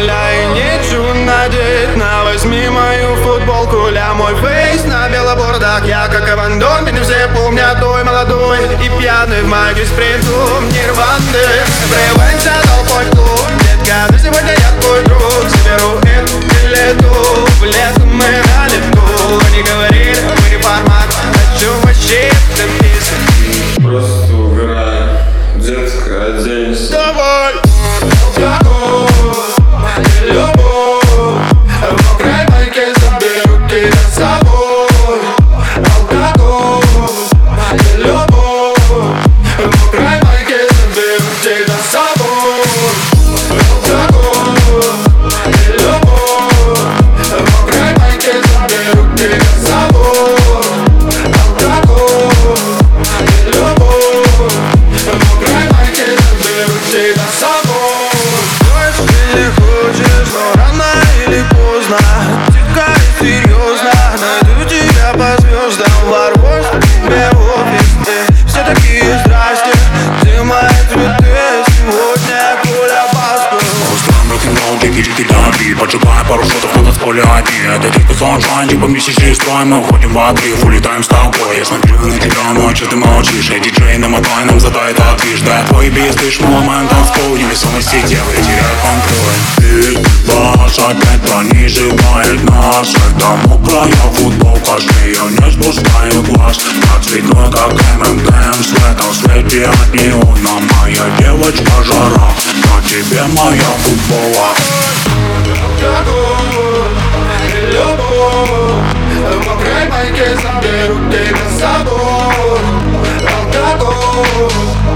умоляй, нечего надеть. Возьми мою футболку, ля мой фейс на белобордах. Я как Авандон, меня все помнят, той молодой и пьяный в магии спринту нирваны. Врываемся толпой в клуб, детка, ты сегодня я твой друг. Соберу эту билету, в лету мы на лету. Они говорили, мы не формат, хочу вообще это песня. Просто угораю, детка, оденься. Давай! Любовь, в мокрой майке заберу тебя с собой. Алкоголь, любовь, в мокрой майке заберу тебя с собой. Алкоголь, любовь, в мокрой майке заберу тебя с собой. Алкоголь, любовь, в мокрой майке заберу тебя с собой. Но рано или поздно, тихо и серьезно, найду тебя по звездам, ворвусь к тебе в офис. Все такие здрасте, где мои цветы? Сегодня Коля Басков. Устроим рок-н-ролл, чики-чики да-би. Поджигая пару шотов на танцполе одни. Это типа саншайн, типа месячный строй. Мы уходим в отрыв, улетаем с тобой. Я смотрю на тебя ночью, ты молчишь. Эй, диджей, намотай, нам задай этот движ. Да, твой бис, ты момент танцпол. Невесомости девы теряют контроль. Бас опять пронизывает нас. Это мокрая футболка, с нее не спускаю глаз. Я цветной, как ММДМ, в светлом свете от неона. Моя девочка жара, на тебе моя футбола. Алкоголь, любовь, в мокрой майке заберу тебя с собой. Алкоголь,